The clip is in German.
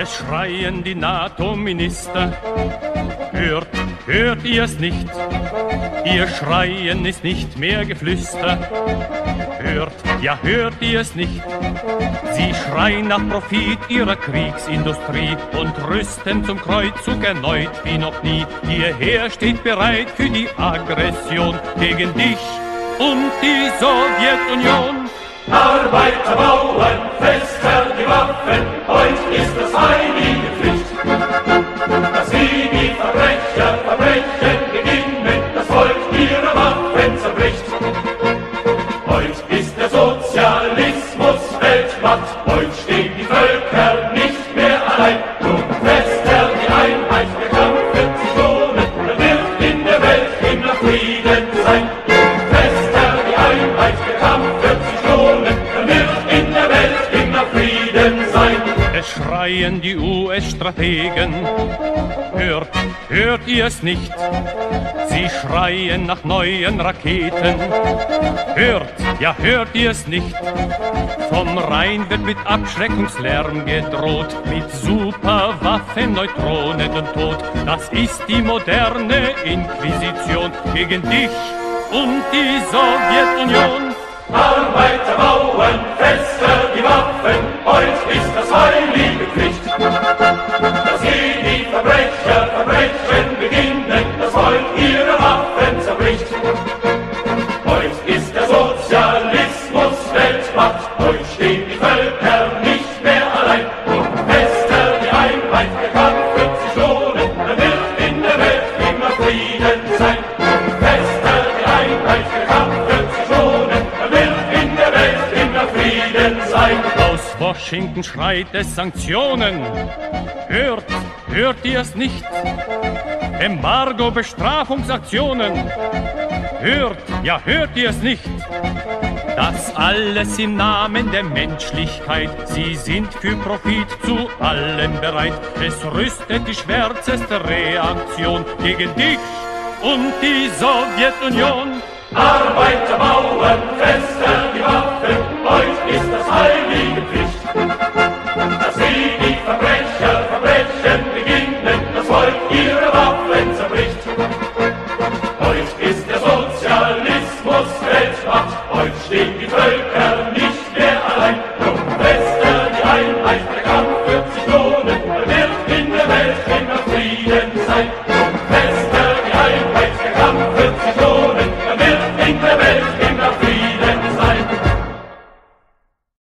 Es schreien die NATO-Minister, hört ihr es nicht? Ihr Schreien ist nicht mehr Geflüster. Hört ihr es nicht? Sie schreien nach Profit ihrer Kriegsindustrie und rüsten zum Kreuzzug erneut wie noch nie. Ihr Heer steht bereit für die Aggression gegen dich und die Sowjetunion. Arbeiter, Bauern, fester die Waffen, heut ist es heilige Pflicht, dass sie die Verbrechen beginnen, das Volk ihre Waffen zerbricht. Heut ist der Sozialismus Weltmacht, heut stehen die Völker nicht mehr allein. Drum fester die Einheit, der Kampf wird sich lohnen, dann wird in der Welt immer Frieden sein. Fester die Einheit, der Kampf wird sich lohnen, dann wird in der Welt immer Frieden sein. Es schreien die US-Strategen, hört ihr es nicht? Sie schreien nach neuen Raketen. Hört ihr es nicht? Vom Rhein wird mit Abschreckungslärm gedroht, mit Superwaffen, Neutronen und Tod. Das ist die moderne Inquisition gegen dich und die Sowjetunion. Arbeiter, Bauern, fester die Waffen, heut ist das heilige Pflicht, dass sie die Verbrechen beginnen, das Volk ihre Waffen zerbricht. Heut ist der Sozialismus Weltmacht, heut stehen die Völker nicht mehr allein. Und fester die Einheit, der Kampf wird sich lohnen, dann wird in der Welt immer Frieden sein. Und fester die Einheit, der Kampf wird sich lohnen, dann wird in der Welt immer Frieden sein. Aus Washington schreit es Sanktionen. Hört ihr es nicht? Embargo, Bestrafungsaktionen. Hört ihr es nicht? Das alles im Namen der Menschlichkeit. Sie sind für Profit zu allem bereit. Es rüstet die schwärzeste Reaktion gegen dich und die Sowjetunion. Arbeiter, Bauern, fester die Waffen, heut ist das heilige Pflicht,